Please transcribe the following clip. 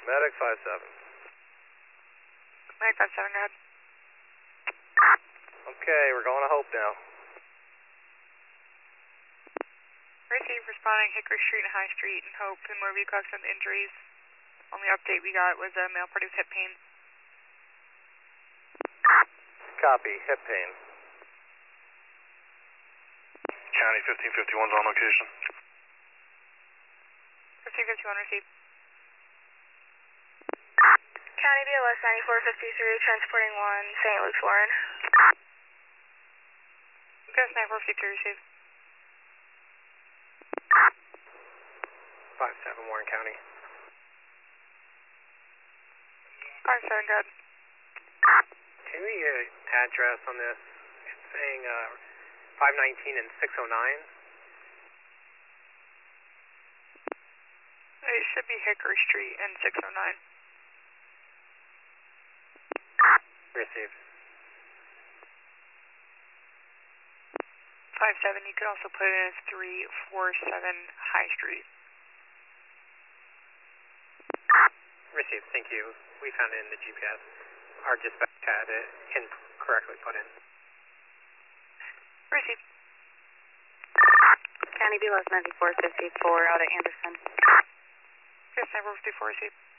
Medic 5-7. Medic 5-7, go ahead. Okay, we're going to Hope now. Receive responding Hickory Street and High Street and Hope and more vehicles and injuries. Only update we got was a male party with hip pain. Copy, hip pain. County 1551's on location. 1551 received. County BLS 9453 transporting 1 St. Luke's Warren. BLS 9453 received. 5-7 Warren County. 5-7, go ahead. Can we get an address on this? It's saying 519 and 609. It should be Hickory Street and 609. Received. 5-7, you could also put it as 347 High Street. Received, thank you. We found it in the GPS. Our dispatch had it incorrectly put in. Received. County BLS 9454 out of Anderson. BLS 9454 received.